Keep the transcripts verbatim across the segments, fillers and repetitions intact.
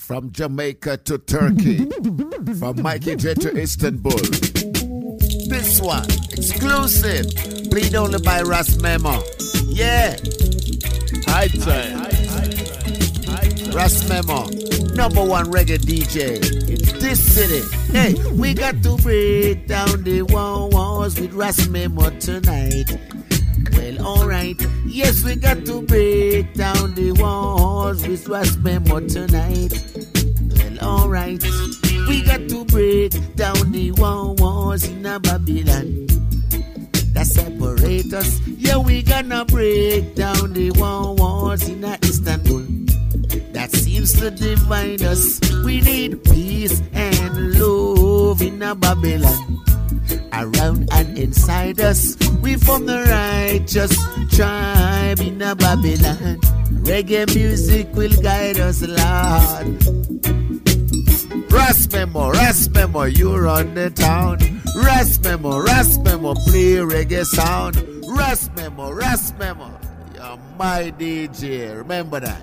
From Jamaica to Turkey, from Mikey J to Istanbul. This one, exclusive, played only by Ras Memo. Yeah. High time. Ras Memo, number one reggae D J in this city. Hey, we got to break down the walls with Ras Memo tonight. Well, alright. Yes, we got to break down the walls with Ras Memo tonight. Well, alright. We got to break down the walls in a Babylon that separate us. Yeah, we gonna break down the walls in a Istanbul that seems to divide us. We need peace and love in a Babylon around and inside us. We from the righteous tribe in a Babylon. Reggae music will guide us, Lord. Ras Memo, Ras Memo, you run the town. Ras Memo, Ras Memo, play reggae sound. Ras Memo, Ras Memo, you're my D J, remember that.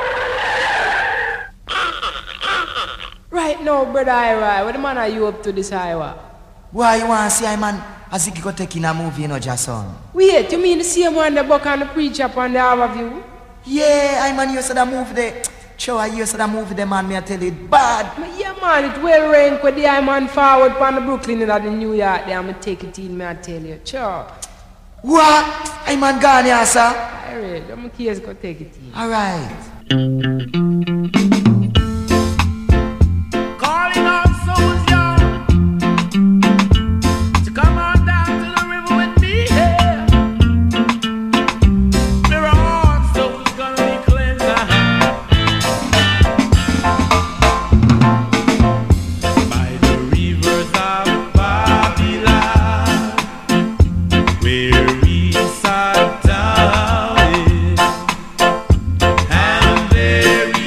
Right now, brother Ira, what the man are you up to this Ira? Why you want to see I man as if you go take in a movie, you know, Jason? Wait, you mean the same one the book and the preacher up on the overview? Yeah, I man, you said that movie there. Sure, I used to movie the man, me I tell you, it bad. Yeah, man, it well rank with the I man forward from the Brooklyn and the New York there. I'm going to take it in, me I tell you. Sure. What? I man gone here, sir? Alright, I'm going to take it in. Alright. Calling all souls young to come on down to the river with me, yeah. We're all souls gonna be cleansed. By the rivers of Babylon, where we sat down, and there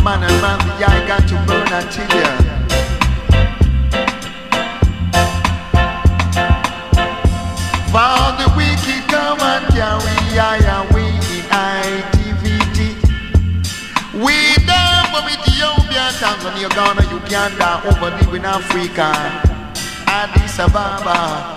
man and man, the eye got to burn until ya. For the wicked come and carry I away in I T V T. We down from Ethiopia, Tanzania, Ghana, Uganda, over there in Africa, Addis Ababa.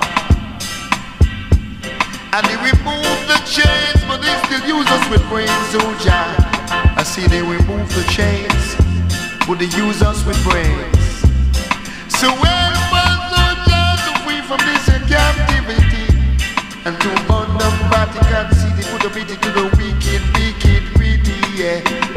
And they remove the chains, but they still use us with brains, oh Jah. I see they remove the chains, but they use us with brains. So when was the Jah to free from this captivity? And to burn the Vatican City, put a pity to the wicked, wicked, greedy, yeah.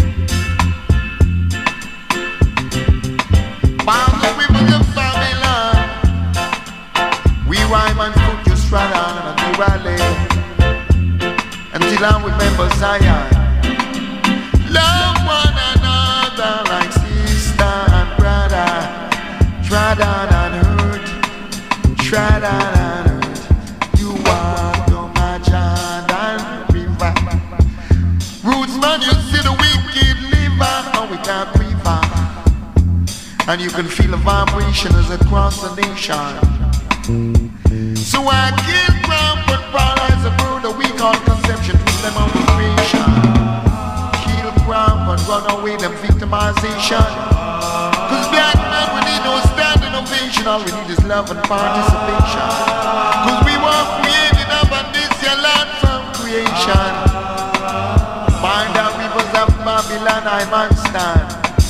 While the rivers of Babylon, we rhyme and put you straight on and we rally until I remember Zion. Love one another like sister and brother. Tread on and hurt, tread on and hurt. You walk on my Jordan River. Roots man, you see the wicked liver, and we can't river. And you can feel the vibration as it across the nation. So I kill ground, but paralyze the bird, a weak on conception, twist them on creation. Kill ground, but run away them victimization. Cause black man, we need no standing ovation, all we need is love and participation. Cause we were created up on this your land from creation. Find out rivers of Babylon, I must stand.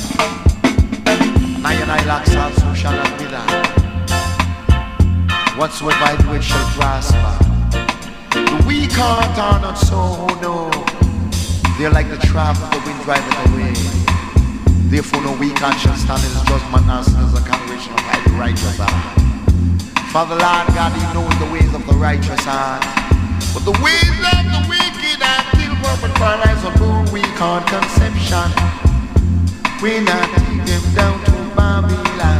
I and I lack so shall not be that. Whatsoever I do, it shall prosper. The weak heart are not so, no. They're like the trap of the wind driving away. Therefore no weak hand shall stand in his judgment, as as a congregation of the righteous heart. Father Lord God, He knows the ways of the righteous heart, but the ways of the wicked are kill, burn, and paralyze on born weak heart conception. We not take them down to Babylon.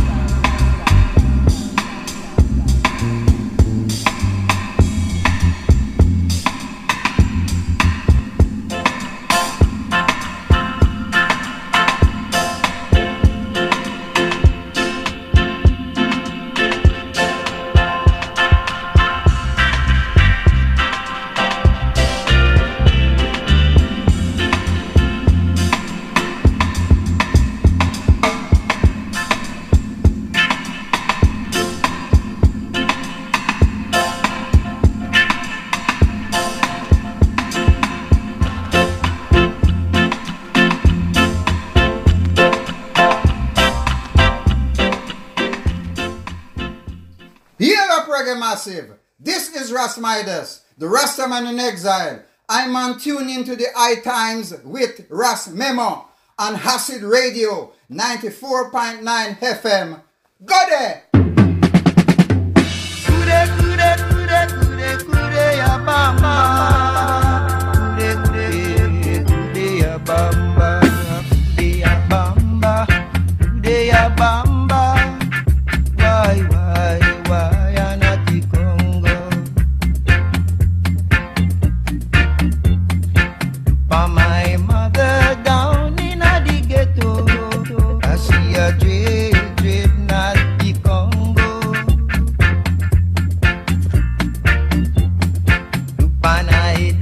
Massive. This is Ras Midas, the Rastaman in exile. I'm on tune into the I Times with Ras Memo on Acid Radio ninety-four point nine F M. Go there! Kude, kude, kude, kude, kude, ya bamba. Kude, kude, kude, ya bamba. Kude, ya bamba. Kude, ya bamba. Why, why, why? My mother down in the ghetto, I see a dread, dread, not the Congo. Lupana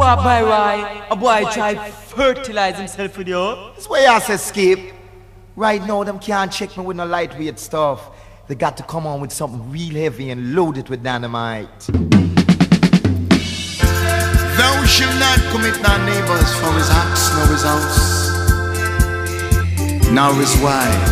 boy buy right, a boy try fertilize himself with you. That's why I say skip. Right now, them can't check me with no lightweight stuff. They got to come on with something real heavy and load it with dynamite. Thou shalt not commit thy neighbors for his ox, nor his house, nor his wife.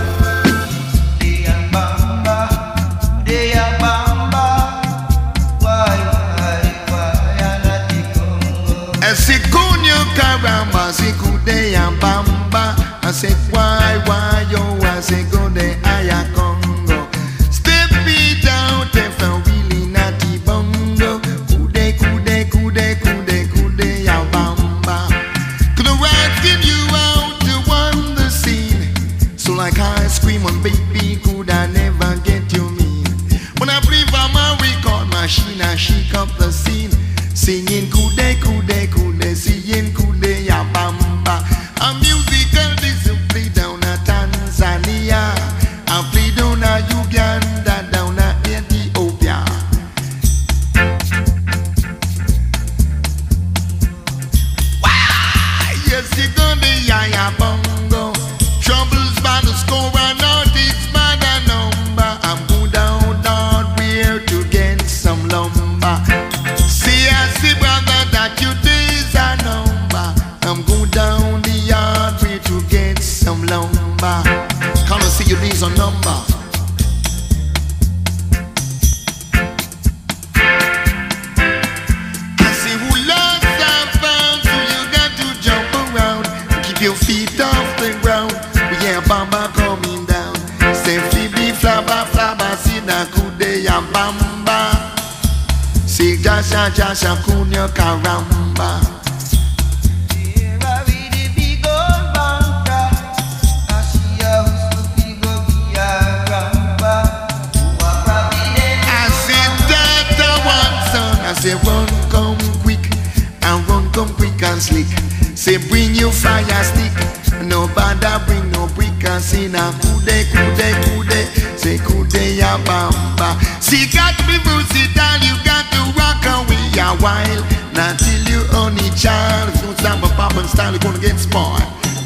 Esikunyo karamba, sikude ya bamba. I said why, why, yo, I said go de aya Congo. Step it out if I'm really natty bongo. Kude, kude, kude, kude, kude ya bamba. Could I give you out to one the scene? So like I scream on baby, could I never get you mean? When I play for my record machine, I shake up the scene. Singing kude, kude, kude, singing kude ya bamba. A musical discipline down at Tanzania. I play down at Uganda, down at Ethiopia. Why? Yes, you gonna yaya bongo. Troubles by the score and not it's by the number. I'm going down, down where to get some lumber. See, I see, brother, that you days a number. I'm going down the yard where to get some lumber. Can't I see your days a number? I see who loves that found, so you got to jump around. Keep your feet off the ground. We hear bamba coming down. Say Phoebe, flabba, flabba, see na kude ya bamba. Say jasha, jasha, kunyo karamba. I say run, come quick, and run, come quick and slick. Say bring your fire stick, no bother bring no brick and say na kude, kude, kude. Say kude ya bamba. See got to be versatile, you got to rock away a while. Not till you only child, if you stand for pop and style, you're gonna get spoiled.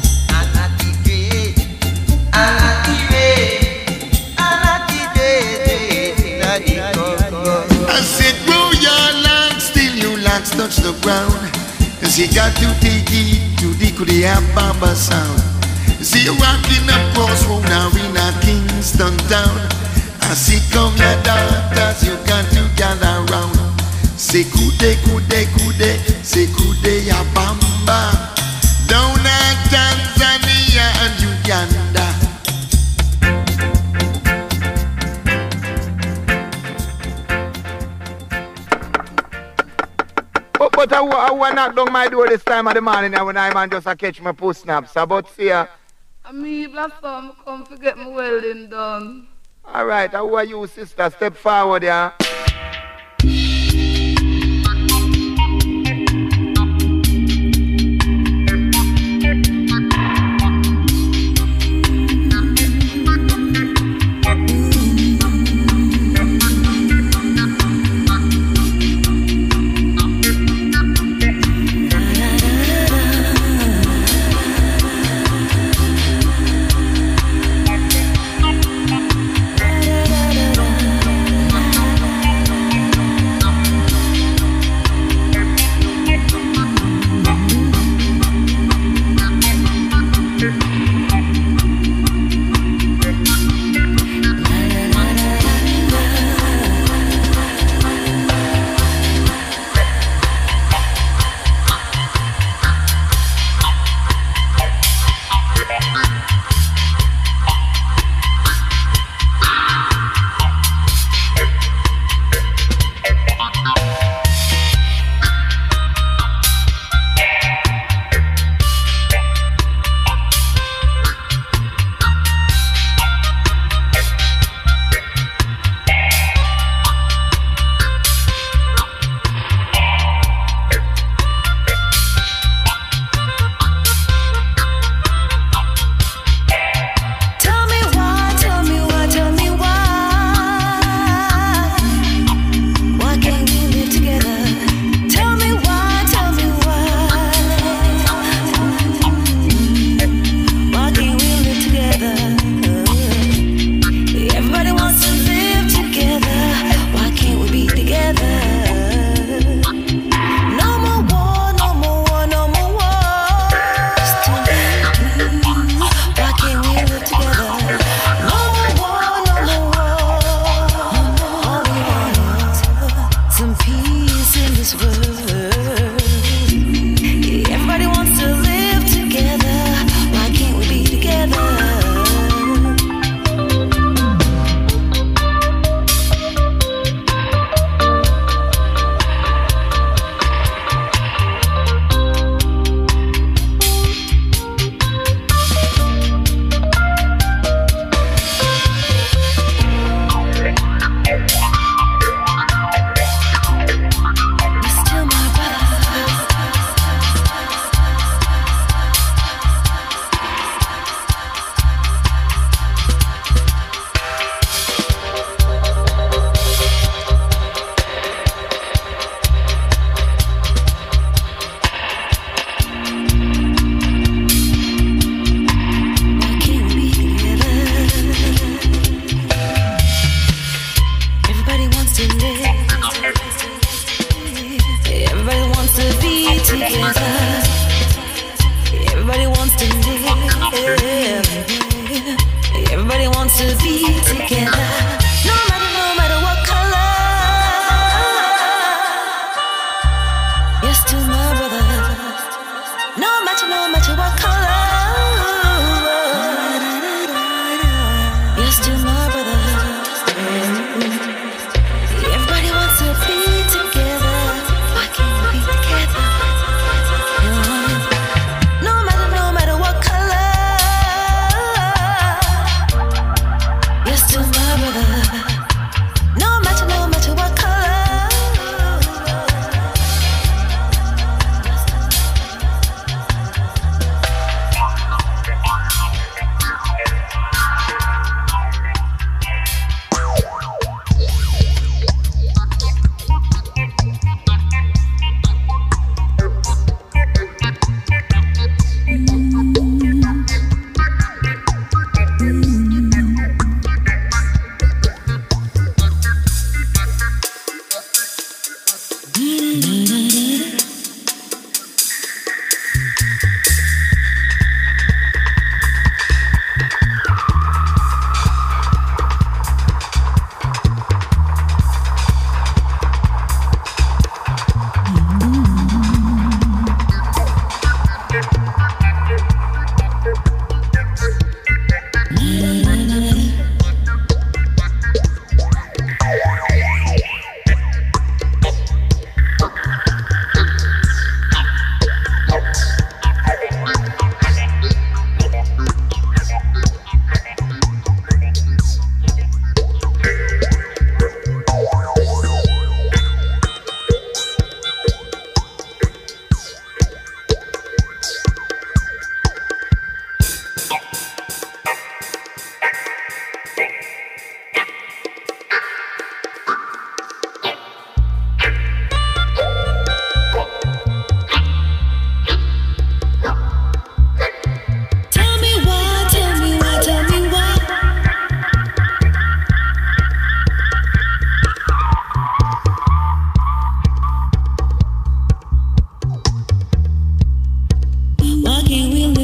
I said grow your legs till your legs touch the ground. See got to take it to the Kudia Bamba sound. See you rocking up crossroad arena Kingston town. I see come your daughters, you got to gather round. Say kude, kude, kude, say kude ya bamba. Down at Tanzania and Uganda. But I, I want to knock down my door this time of the morning when I man just a catch my post snaps. About see ya. I mean, Blossom, come to get my welding done. All right, how are you, sister? Step forward, yeah.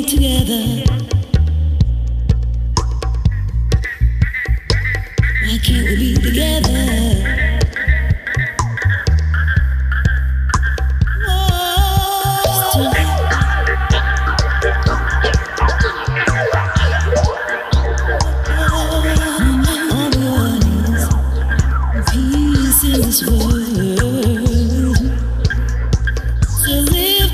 together? Why can't we be together? In this world, to live.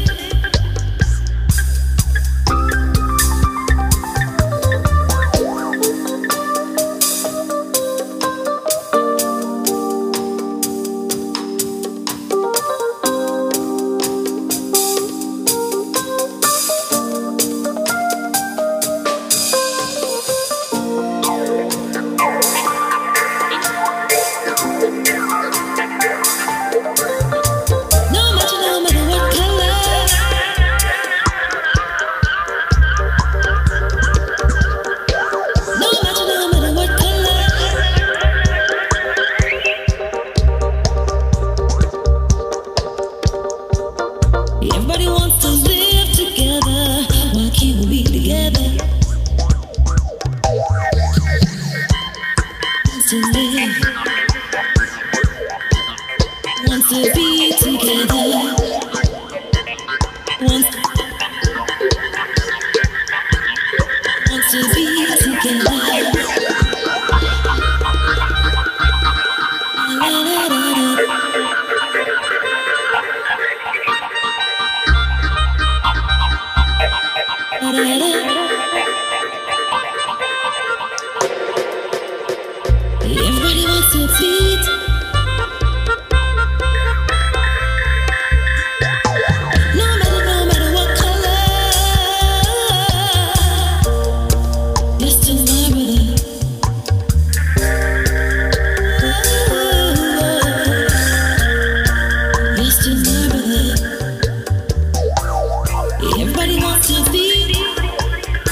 Everybody wants to live together. Why can't we be together? Wants to live. Wants to be together. Wants, wants to be together. La, la, la, la. Everybody wants to beat. No matter, no matter what color, you're still my brother. You're still my brother. Everybody wants to beat.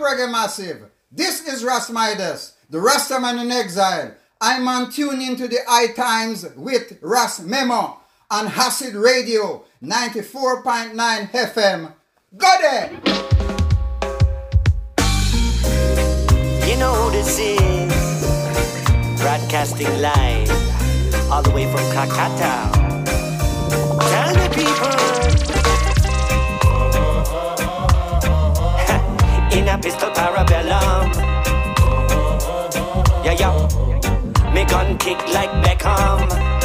Reggae Massive. This is Ras Midas, the Rastaman in exile. I'm on tune into the I Times with Ras Memo on Acid Radio ninety-four point nine F M. Go there! You know who this is? Broadcasting live, all the way from Kakata. Tell the people. In a pistol parabellum. Yeah, yeah. Me gun kick like Beckham.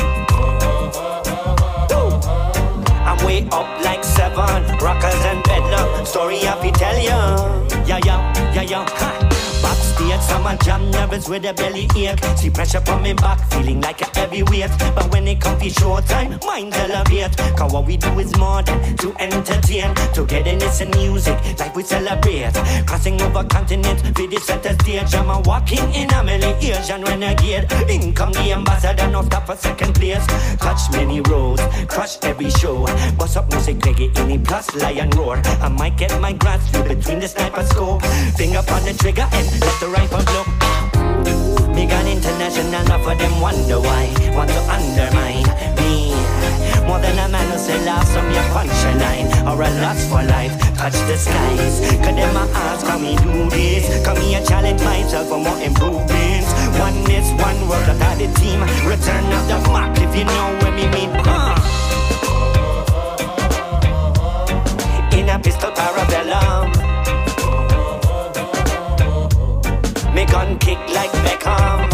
Woo. I'm way up like seven. Rockers and bedlam. Story I fi tell ya. Yeah, yeah, yeah, yeah. Ha. Backstage, some a jam nervous with a belly ache. See pressure from me back, feeling like a heavyweight. But when it comes to showtime, mind elevate. Cause what we do is more than to entertain. Togetherness and music, like we celebrate. Crossing over continents, for the center stage. I'm a walking in a million Asian renegade. In come the ambassador, no stop for second place. Touch many roads, crush every show. Bust up music, reggae, any plus lion roar. I might get my grass through between the sniper scope. Finger on the trigger and let the rifle blow. Me gone international, enough of them wonder why. Want to undermine me. More than a man who say last from your punchline. Or a loss for life, touch the skies. Cause them my ask, can we do this? Come here, challenge myself for more improvements. One is one word of the team. Return of the mark if you know where me mean. uh. In a pistol parabellum. Me gun kick like Beckham.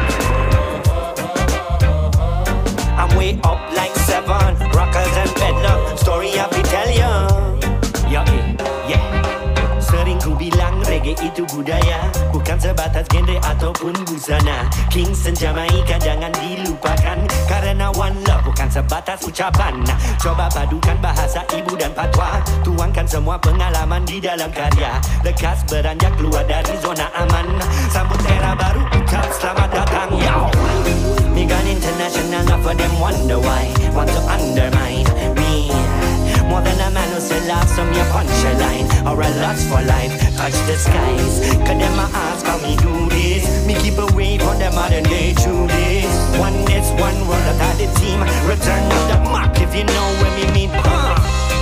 I'm way up like seven. Rockers and bedlam. Story I fi tell ya. Yeah, yeah. Sering ku bilang reggae itu budaya. Bukan sebatas genre ataupun busana. Kingston, Jamaica jangan dilupakan. Karena one love bukan sebatas ucapan. Coba padukan bahasa ibu dan patwa. Tuangkan semua pengalaman di dalam karya. Lekas beranjak keluar dari zona aman. Sambut era baru, ucap selamat datang. Yo! Me gone international, enough of them wonder why. Want to undermine me. More than a man who say last from your punchline. Or a loss for life, touch the skies. Cause them a ask how me do this. Me keep away from the modern day to this. One is one world of the team. Return of the mark if you know where me mean. uh.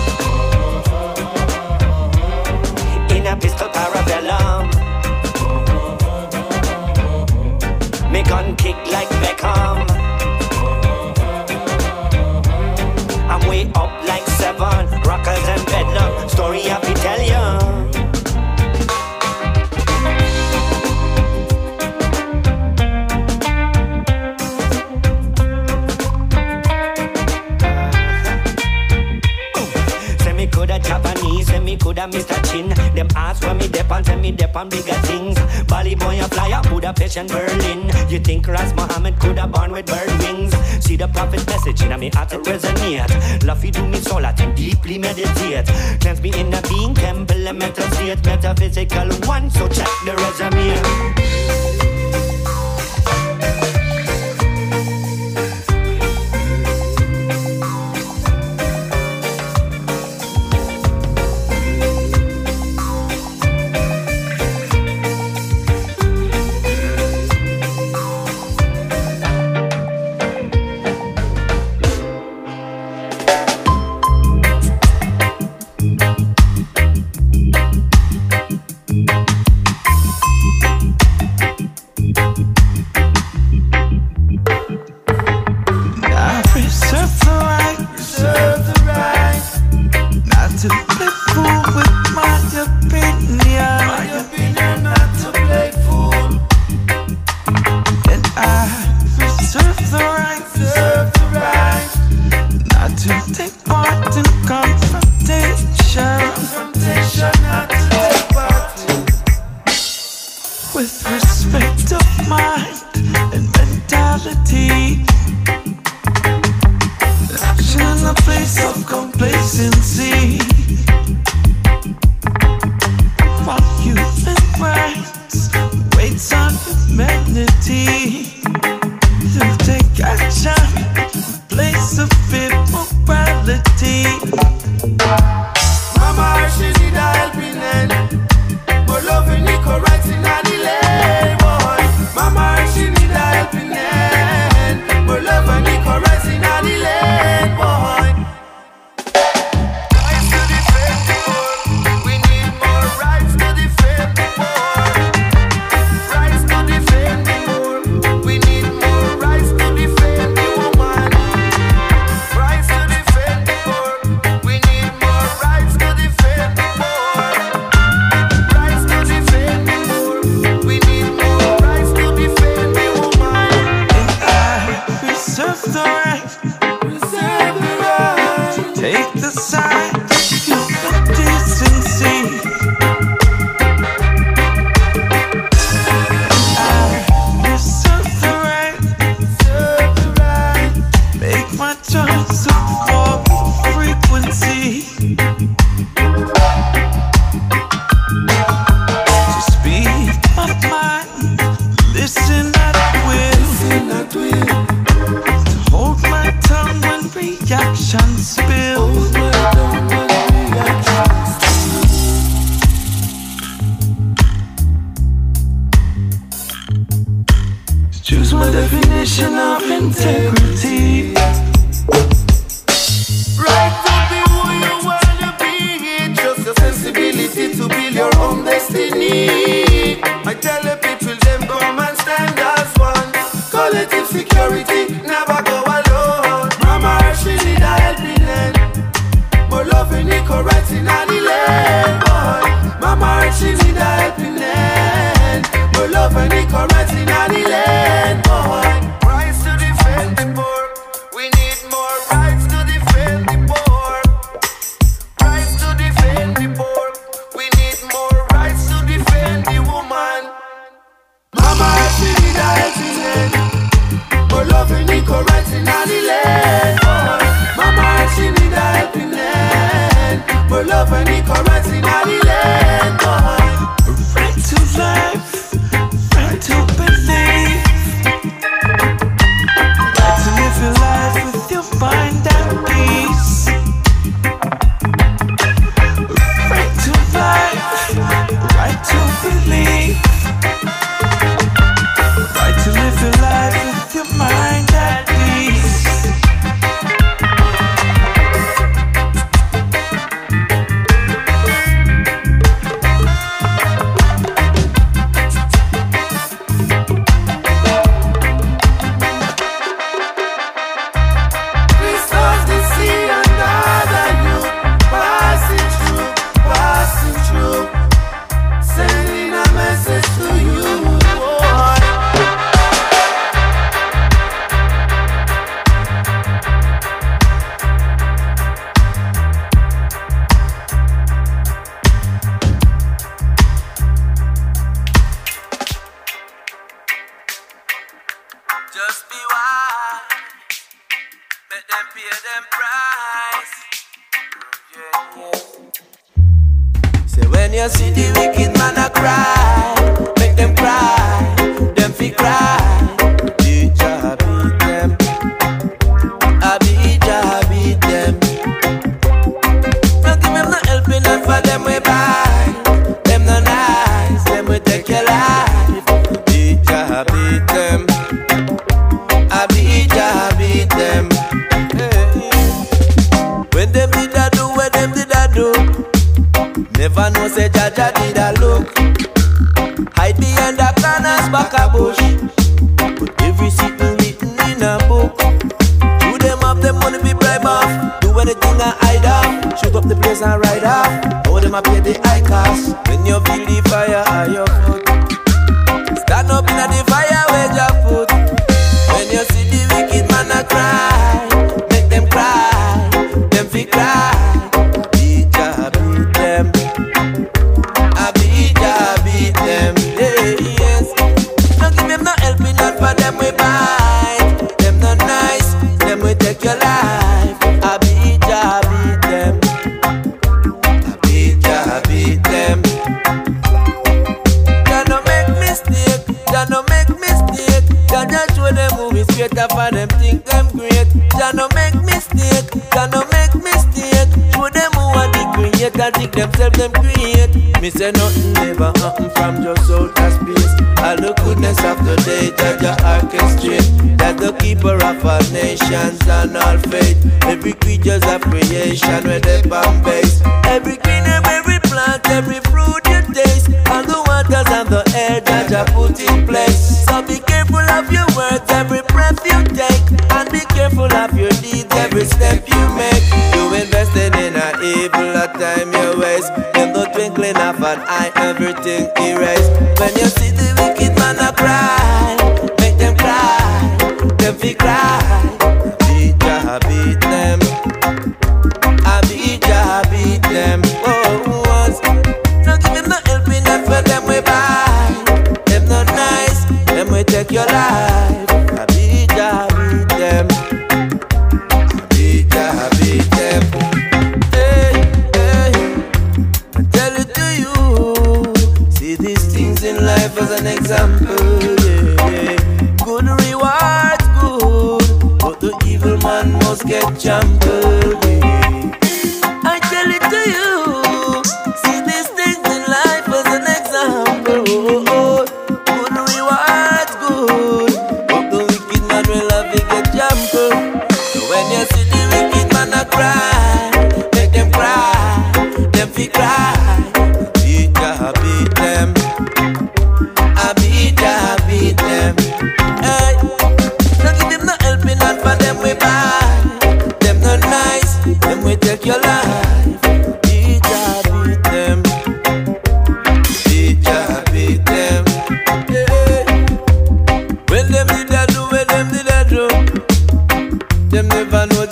In a pistol parabellum. Me gun kick like Beckham. I'm way up like seven. Rockers and bedlam. Story I fi tell ya. Say me coulda Japanese, say me coulda Mister Chin. Them ask where me dep on, say me dep on bigger things. Bali boy a flyer, Budapest and Berlin. You think Ras Muhammad coulda born with bird wings? See the prophet's message in me heart to resonate. Love you do me soul, I think deeply meditate. Cleanse me in a being, temple and mental state. Metaphysical one, so check the resume. Mama, she need a helping hand. But loving my definition of integrity. Right to be who you wanna be, just your sensibility to build your own destiny. I tell the people them come and stand as one. Collective security, never go alone. Mama, she need a helping hand. More loving equal rights in the land, boy. Mama, she need a helping hand. More loving equal rights in the land, boy. Rights to defend the poor. We need more rights to defend the poor. Rights to defend the poor. We need more rights to defend the woman. Mama, she need a helping hand. More loving equal rights in the land, boy. Mama, she need a helping hand. More love and equal rights in the land, boy. Right to life, right to believe, right to live your life with your mind at peace. Right to life, right to believe, right to live your life with your mind at peace. When you see the wicked man a cry, make them cry, them fi cry. Abijah beat them, Abijah beat them. Don't give them no helping hand for them we buy. Them no nice, them we take your life. Abijah beat them, Abijah beat them. Hey. When them did a do, when them did a do. Never know say Jaja did a look. Hide behind the corners back a bush. But every secret written in a book. Do them up, them money be bribe off. Do anything I hide off. Shoot up the place and ride off. All them a pay the high cost. When you feel the fire at your foot, stand up in the fire where your foot. When you see the wicked man a cry, make them cry, them fi cry. Abijah beat them, Abijah beat them, hey, yes. Don't give them no helping hand for them we bite. Them no nice, them we take your life. Abijah beat them, Abijah beat them. Jah no make mistake, Jah no make mistake. Jah just show them who is greater for them think them great. Jah no make mistake, Jah no make mistake. Show them who are the creator, think themselves them create. Me say nothing never happen from just outer space. All the goodness of the day, Jah Jah orchestrate. That's the keeper of all nations and all faith. Every creature's of creation where they bomb base. Every green and every plant, every fruit you taste. All the waters and the air Jah Jah put in place. So be careful of your words, every breath you take. And be careful of your deeds, every step you make. You invested in a evil, a time you waste. In the twinkling of an eye, everything erased. When you see the wicked man a cry, make them cry, them fi cry. Abijah beat them, Abijah beat them. Oh, once. Don't give them no helping hand for them we buy. Them not nice, them we take your life. Abijah beat them, Abijah beat them. Hey, hey, I tell it to you. See these things in life as an example. Yeah. Good rewards, good, but the evil man must get trampled. Yeah. I tell it to you. See these things in life as an example. Good rewards, good, but the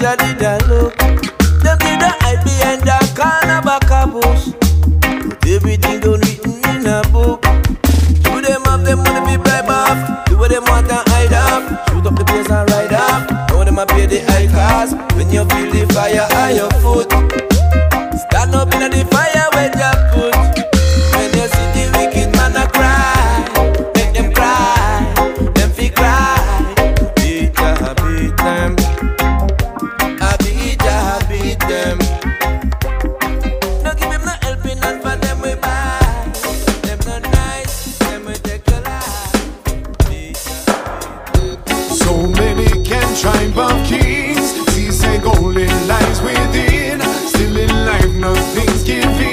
I did I look. Them did I hide behind that corner back a bush. But everything done written in a book. Do them have them money be bribe off. Do what them want and hide up. Shoot up the place and ride up. Know them a pay the high cost. When you feel the fire on your foot, stand up in the fire where you put. When you see the wicked man a cry, make them cry, them feel cry. Beat ya, beat them. I beat ya, beat them. No give him no helping and for them we buy. Them not nice, them we take your life. Beat ya, beat them. So many can try but kings. See say golden lies within. Still in life nothing's giving.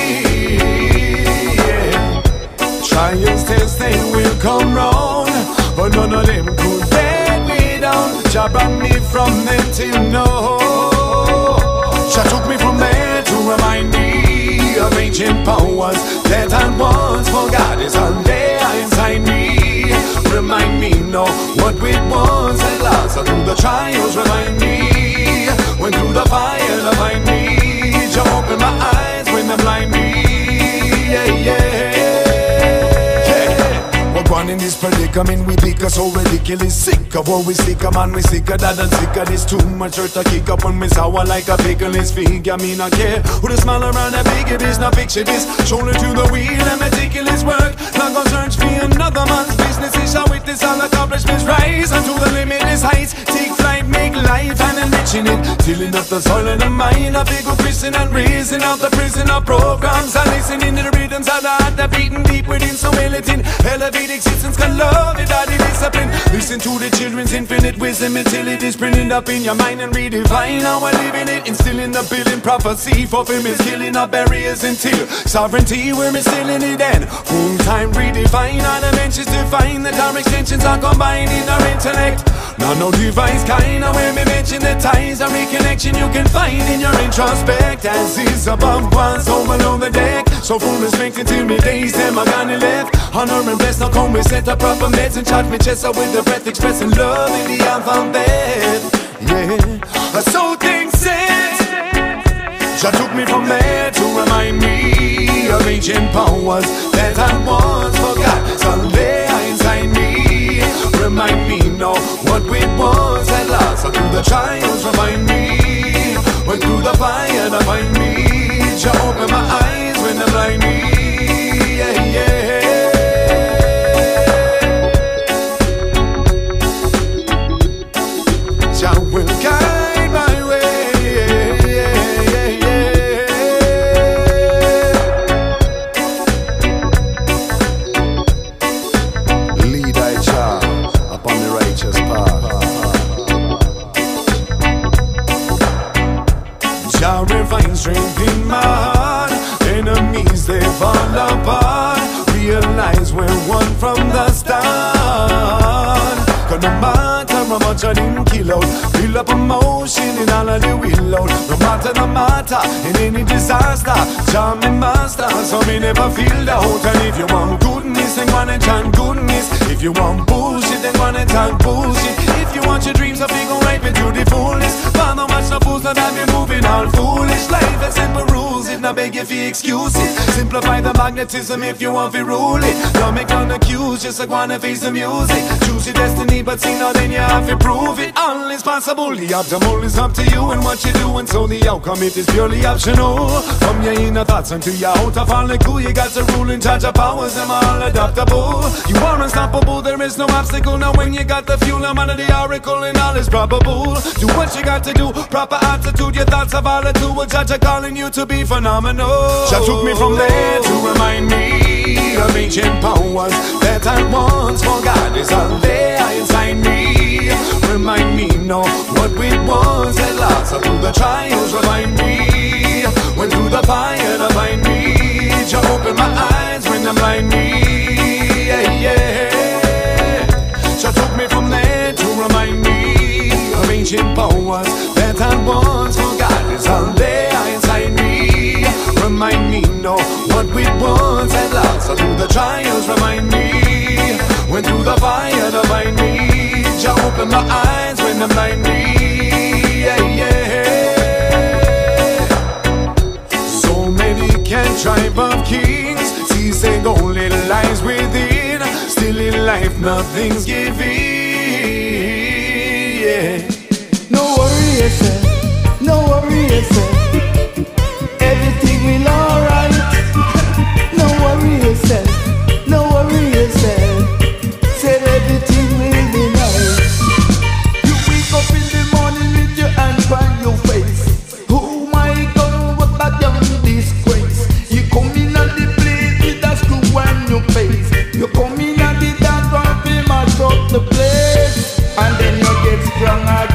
Trials, tests, they will come round, but none of them could let me down. Jah brought me from them till now. Jah took me from there to remind me of ancient powers that I once forgot. Is all there inside me. Remind me now what we once had lost. So through the trials, remind me. Went through the fire, remind me. Jah open my eyes when they blind me. Yeah, yeah. One in this predicament, we pick us so ridiculous. Sick of what we sick of, man, we sicker than and sicker. There's too much hurt to kick up when we sour like a pickle. It's figure, me not care. With a smile around a big it is, not picture this. Shoulder to the wheel and meticulous work. Not gonna search for another man's business. Is how with this all accomplishments rise unto the limitless heights. Take flight, make life and enriching it. Tilling up the soil and the mind. I figure Christian and raising out the prison of programs. I listening to the rhythms of the heart that beating deep within, so militant, elevated. Existence can love it, daddy discipline. Listen to the children's infinite wisdom until it is printed up in your mind and redefine how we're living it. Instilling the building prophecy, fulfillment, killing our barriers until sovereignty, we're instilling it in. Full time redefine our dimensions to find that our extensions are combined in our intellect. Now no device kind of when we mention the ties, a reconnection you can find in your introspect. As is above one, so below the deck. So full respect until me days, them I got left. Honor and bless, now come we set up proper meds and charge me chest up with the breath, expressing love in the alphabet. Yeah, so things said. Jah took me from there to remind me of ancient powers that I once forgot. So there inside me, remind me now what we once had lost. So through the trials, remind me. Went through the fire to find me. Jah open my eyes when they blind me. Yeah, yeah. Jah will guide my way. Yeah, yeah, yeah, yeah. Lead I Jah upon the righteous path. Jah refine strength in my heart. Enemies they fall apart. Realize we're one from the start. Cause no matter how much I didn't kill out, build up emotion in all of the will out. No matter, no matter, in any disaster, Jah me master, so me never feel doubt. And if you want goodness, then go and chant goodness. If you want bullshit, then go and chant bullshit. If you want your dreams, so be go right into the fullest. But no much no fools that have been moving all foolish. Life has simple rules, it not beg if you excuse it. Simplify the magnetism if you want to rule it. Don't make none accuse, just like wanna face the music. Choose your destiny, but see now then you have to prove it. All is possible, the optimal is up to you and what you do, and so the outcome it is purely optional. From your inner thoughts until your outer fall like cool. You got to rule in charge of powers, them all adaptable. You are unstoppable, there is no obstacle. Now when you got the fuel, I'm under the oracle and all is probable. Do what you got to do, proper attitude, your thoughts are valid too. A judge are calling you to be phenomenal. Jah took me from there to remind me of ancient powers that I once forgot. Is all there inside me. Remind me now what we once had lost. So through the trials, remind me. Went through the fire to find me. Jah open my eyes when they blind me. Yeah, yeah. Jah took me from there to remind me of ancient powers that I once forgot. Is all there inside me. Remind me now what we once had lost. So through the trials, remind me. Went through the fire to find me. Jah open my eyes when they blind me. Yeah, yeah. tribe of kings. See, say only lies within. Still in life, nothing's giving. Yeah. No worry yourself, no worry yourself. Everything will alright. No worry yourself, no worry yourself. Said everything will be nice. You wake up in the morning with your hand on your face. Oh my God, what a damn disgrace. You come in at the place with a screw on your face. You come in at the dance and mash up the place. And then you get strong again.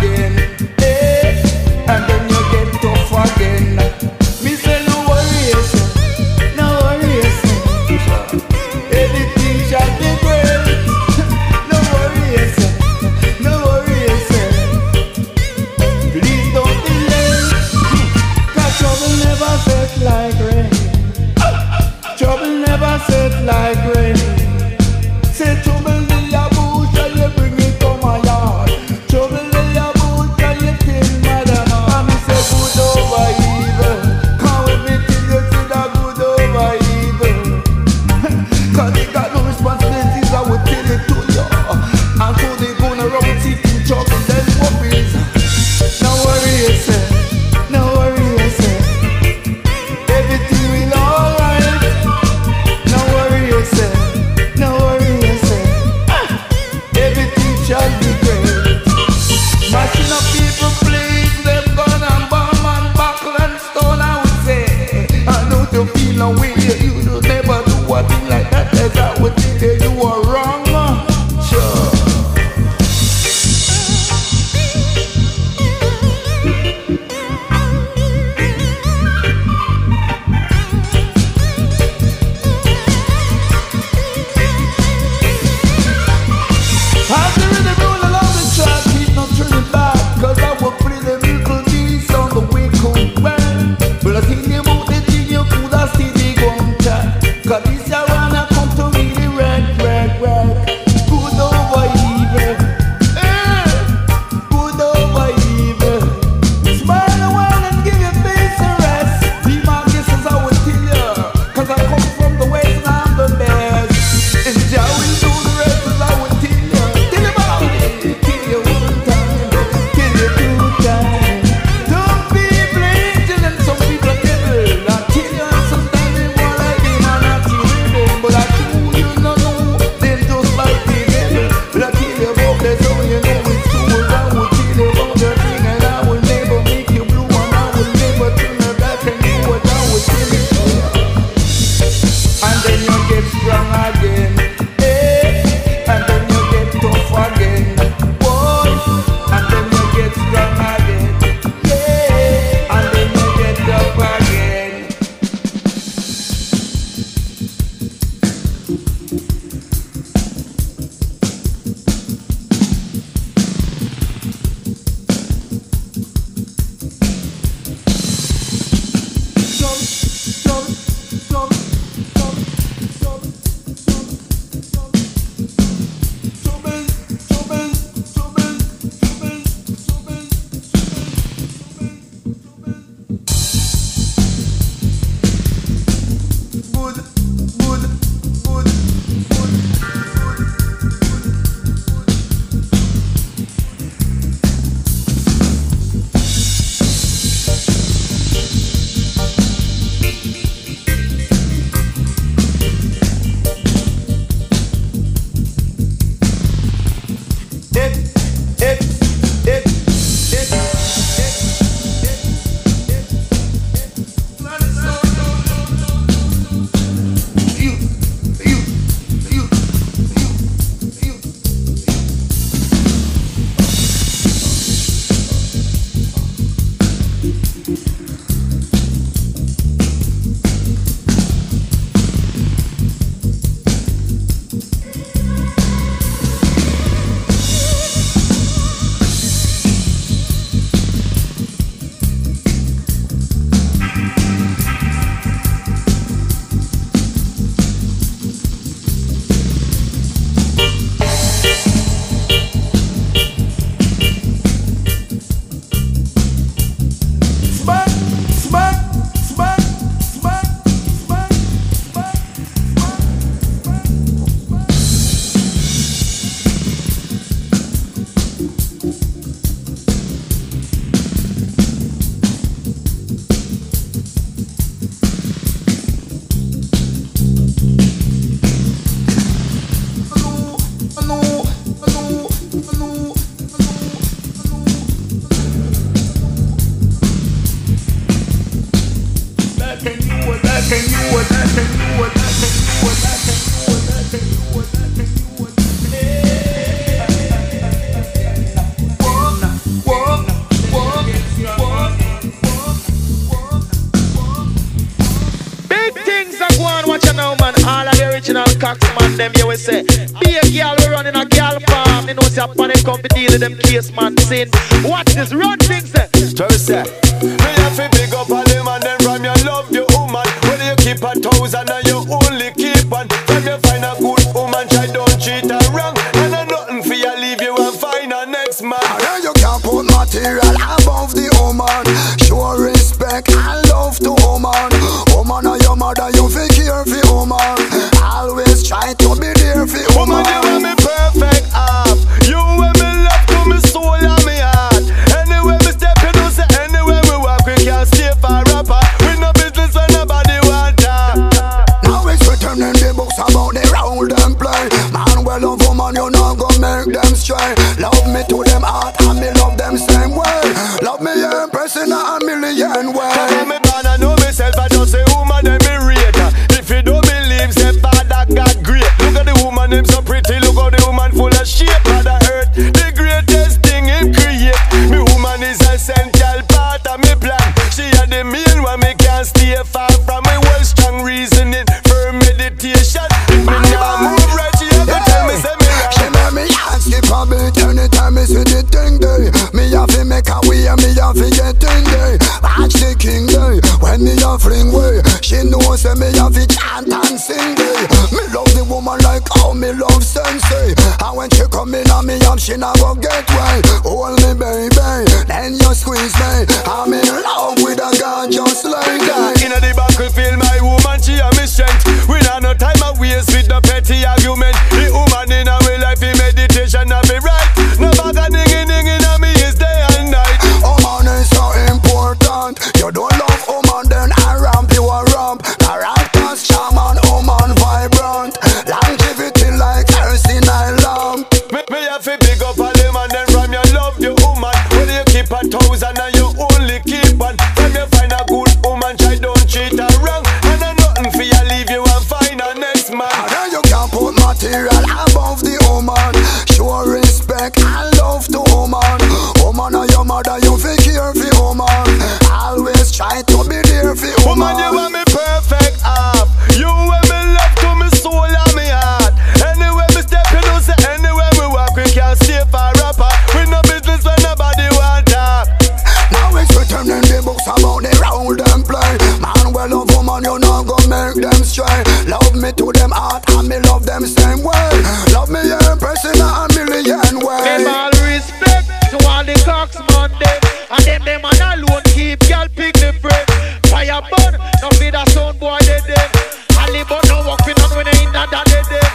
coxman them, you will say. Be a girl, we running a girl farm. You know, say, upon them come to deal with them case man sin. Watch this, run things, say. Just say, me have to big up all them and then from your love your woman. Whether you keep a thousand and you only keep one. From you find a good woman, try don't cheat her wrong. And I nothing for you, leave you and find a next man. And then you can put material above the woman. Show respect and love to woman. Woman or your mother, you feel care for woman. Always try to be there for woman. Woman, you want me perfect half. You want me love to me soul and me heart. Anywhere me step, you know say anywhere we walk, we can't stay far apart. We no business when nobody want that. Now it's written in the books about the role them play. Man, well love woman, you not gonna make them stray. Love me to them heart and me love them same way. Love me impress in a million ways. Cause me born I know myself, I just say woman them me rate. If you don't believe, say Father God great. Look at the woman, them so pretty. Look at the woman full of shape. Mother Earth, the greatest thing him create. Me woman is a essential part of me plan. She are the main one, me can't stay far from me. Well strong reasoning, firm meditation. Me now move right, she have to tell me say me right. She make me ask if I beat anytime me see the thing day. Me have to make a way, me have to get in day. Watch the king day, when me a fling way. She knows say me have to chant and sing day. Me love the woman like how me love sensei. And when she come in on me up, she not go get way. Hold me baby, then you squeeze me. I'm in love with a girl just like that. In the battlefield, my woman, she a me strength. We not no time a waste with the petty argument. The woman in our life, in meditation, not be right. No bag of ding ding in me is day and night. Woman is so important. You don't love woman, then I ramp you a ramp. Characters, shaman, woman vibrant. Longevity like kerosene lamp. Me, me have to big up all them and then from your love your woman. Whether you keep a thousand and you only keep one. From you find a good woman, try don't cheat her wrong. And then nothing for you, leave you and find a next man. And then you can put material above the woman. Show respect and love to woman. Woman or your mother, you feel care for woman. Always try to be there for woman. Woman, you want me perfect half. You want me love to me soul and me heart. Anywhere me step, you know say anywhere we walk, we can't stay far apart. We no business when nobody want that. Now it's written in the books about the role them play. Man, well love woman, you not gonna make them stray. Love me to them heart and me love them same way. Love me impress in a million ways. Give all respect to all the coxman them. And them them man alone keep y'all pick the bread. Fire burn, no feed a sound boy they them. Ali but no walking on when they in that they them.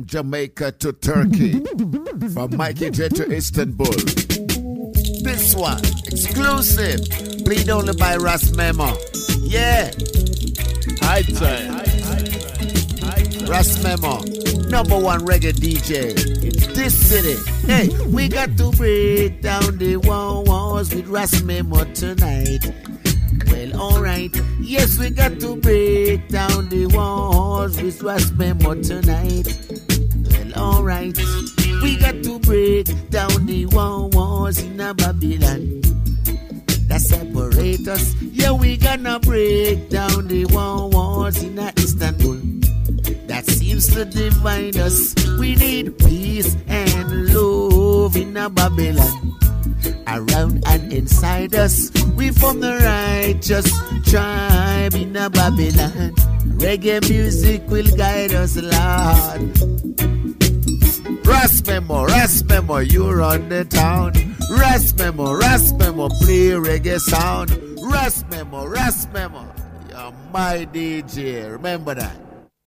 from Jamaica to Turkey, from Mikey J to Istanbul. This one, exclusive, played only by Ras Memo. Yeah. High time. Ras Memo, number one reggae D J in this city. Hey, we got to break down the walls with Ras Memo tonight. Well, alright, yes, we got to break down the walls with Ras Memo tonight. Well, alright, we got to break down the walls in a Babylon that separate us. Yeah, we gonna break down the walls in a Istanbul that seems to divide us. We need peace and love in a Babylon around and inside us. We from the righteous tribe in a Babylon. Reggae music will guide us, Lord. Ras Memo, Ras Memo, you run the town. Ras Memo, Ras Memo, play reggae sound. Ras Memo, Ras Memo, you're my D J, remember that.